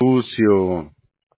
sucio.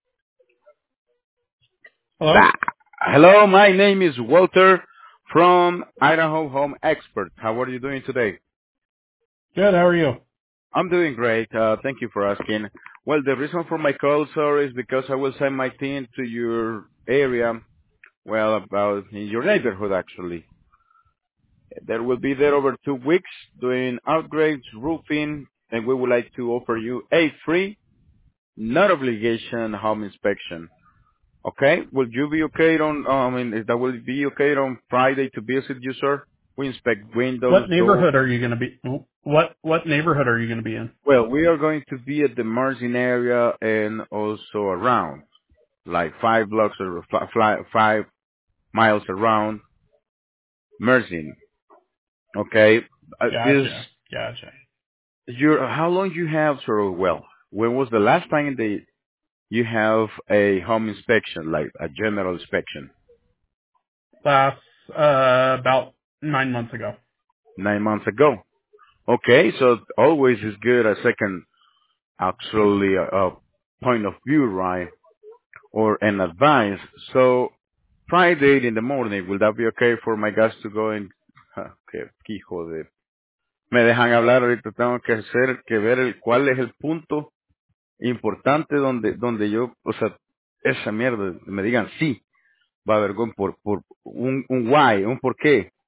Hello? Hello, my name is Walter from Idaho Home Expert. How are you doing today? Good, how are you? I'm doing great. Thank you for asking. Well, the reason for my call, sir, is because I will send my team to your area, well, about in your neighborhood, actually. They will be there over 2 weeks doing upgrades, roofing, and we would like to offer you a free, not obligation home inspection. Okay? Will you be okay on, that will be okay on Friday to visit you, sir? We inspect windows, What doors. neighborhood are you going to be? What neighborhood are you going to be in? Well, we are going to be at the Mersin area and also around, like 5 blocks or 5 miles around Mersin. Okay? Gotcha. Gotcha. How long you have, sir? Well, when was the last time you have a home inspection, like a general inspection? Last, about 9 months ago. 9 months ago. Okay, so always is good a second, actually, a point of view, right? Or an advice. So Friday in the morning, will that be okay for my guys to go and... qué hijo de... Me dejan hablar ahorita, tengo que ver cuál es el punto importante donde yo, o sea, esa mierda, me digan sí, va a haber por un why, un por qué.